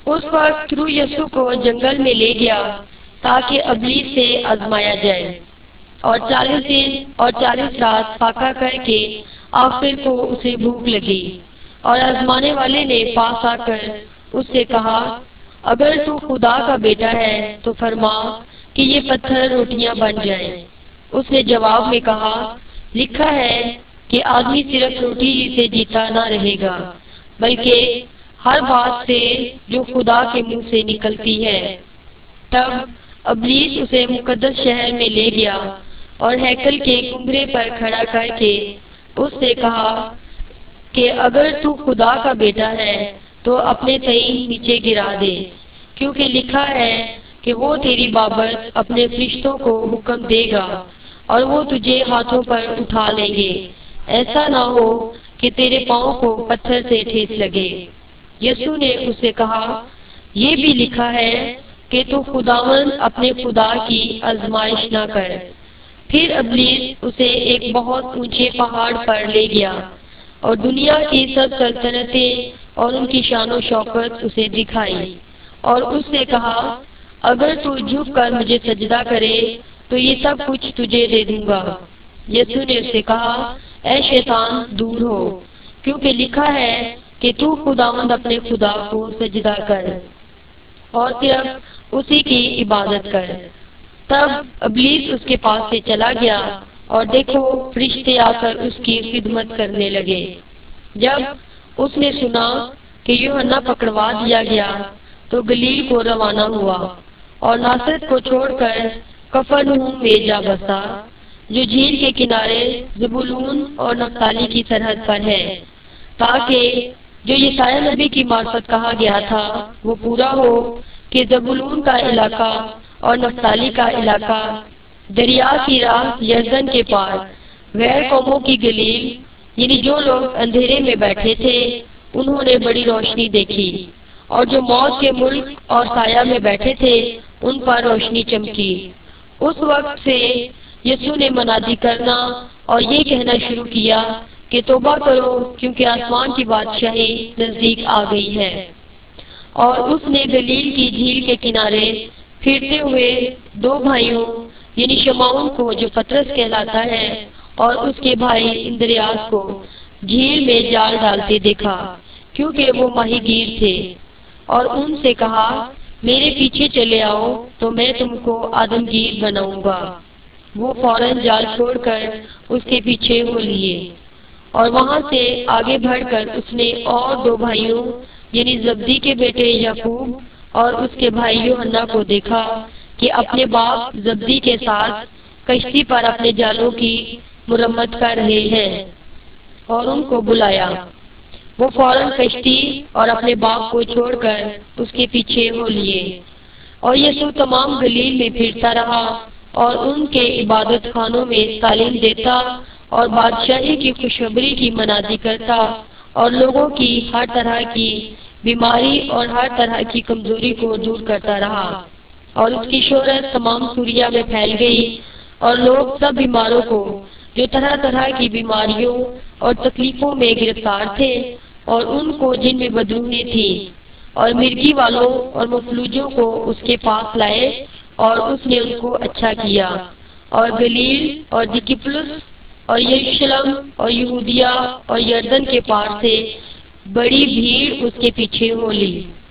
اس وقت روح یسوع کو جنگل میں لے گیا تاکہ ابلیس سے آزمایا جائے، اور 40 دن اور 40 رات فاقہ کر کے آخر کو اسے بھوک لگی، اور آزمانے والے نے پاس آ کر اس سے کہا، اگر تو خدا کا بیٹا ہے تو فرما کہ یہ پتھر روٹیاں بن جائیں۔ اس نے جواب میں کہا، لکھا ہے کہ آدمی صرف روٹی ہی سے جیتا نہ رہے گا بلکہ ہر بات سے جو خدا کے منہ سے نکلتی ہے۔ تب ابلیس اسے مقدس شہر میں لے گیا اور ہیکل کے کنگرے پر کھڑا کر کے اس سے کہا کہ اگر تو خدا کا بیٹا ہے تو اپنے تئیں نیچے گرا دے، کیونکہ لکھا ہے کہ وہ تیری بابت اپنے فرشتوں کو حکم دے گا اور وہ تجھے ہاتھوں پر اٹھا لیں گے، ایسا نہ ہو کہ تیرے پاؤں کو پتھر سے ٹھیس لگے۔ یسوع نے اسے کہا، یہ بھی لکھا ہے کہ تو خداوند اپنے خدا کی آزمائش نہ کر۔ پھر ابلیس اسے ایک بہت اونچے پہاڑ پر لے گیا اور دنیا کی سب سلطنتیں اور ان کی شان و شوکت اسے دکھائی، اور اس سے کہا، اگر تو جھک کر مجھے سجدہ کرے تو یہ سب کچھ تجھے دے دوں گا۔ یسوع نے اسے کہا، اے شیطان دور ہو، کیونکہ لکھا ہے کہ تو خداوند اپنے خدا کو سجدہ کر اور صرف اسی کی عبادت کر۔ تب ابلیس اس کے پاس سے چلا گیا اور دیکھو فرشتے آ کر اس کی خدمت کرنے لگے۔ جب اس نے سنا کہ یوحنا پکڑوا دیا گیا تو گلیل کو روانہ ہوا اور ناصرت کو چھوڑ کر کفرنہوم میں جا بسا، جو جھیل کے کنارے زبولون اور نفتالی کی سرحد پر ہے، تاکہ جو یسایہ نبی کی معرفت کہا گیا تھا وہ پورا ہو کہ زبولون کا علاقہ اور نفتالی کا علاقہ دریا کی راہ یردن کے پار، غیر قوموں کی گلیل، یعنی جو لوگ اندھیرے میں بیٹھے تھے انہوں نے بڑی روشنی دیکھی، اور جو موت کے ملک اور سایہ میں بیٹھے تھے ان پر روشنی چمکی۔ اس وقت سے یسوع نے منادی کرنا اور یہ کہنا شروع کیا کہ توبہ کرو کیونکہ آسمان کی بادشاہی نزدیک آ گئی ہے۔ اور اس نے گلیل کی جھیل کے کنارے پھرتے ہوئے 2 بھائیوں یعنی شمعون کو جو پطرس کہلاتا ہے اور اس کے بھائی اندریاس کو جھیل میں جال ڈالتے دیکھا، کیونکہ وہ ماہی گیر تھے، اور ان سے کہا، میرے پیچھے چلے آؤ تو میں تم کو آدمگیر بناؤں گا۔ وہ فوراً جال چھوڑ کر اس کے پیچھے ہو لیے، اور وہاں سے آگے بڑھ کر اس نے اور 2 بھائیوں یعنی زبدی کے بیٹے یعقوب اور اس کے بھائی یوحنا کو دیکھا کہ اپنے باپ زبدی کے ساتھ کشتی پر اپنے جالوں کی مرمت کر رہے ہیں، اور ان کو بلایا۔ وہ فوراً کشتی اور اپنے باپ کو چھوڑ کر اس کے پیچھے ہو لیے، اور یسوع تمام گلیل میں پھرتا رہا اور ان کے عبادت خانوں میں تعلیم دیتا اور بادشاہی کی خوشخبری کی منادی کرتا اور لوگوں کی ہر طرح کی بیماری اور ہر طرح کی کمزوری کو دور کرتا رہا، اور اس کی شہرت تمام سوریا میں پھیل گئی، اور لوگ سب بیماروں کو جو طرح طرح کی بیماریوں اور تکلیفوں میں گرفتار تھے اور ان کو جن میں بدروحی تھی اور مرگی والوں اور مفلوجوں کو اس کے پاس لائے، اور اس نے ان کو اچھا کیا، اور گلیل اور دکیپولس اور یروشلم اور یہودیہ اور یردن کے پار سے بڑی بھیڑ اس کے پیچھے ہو لی۔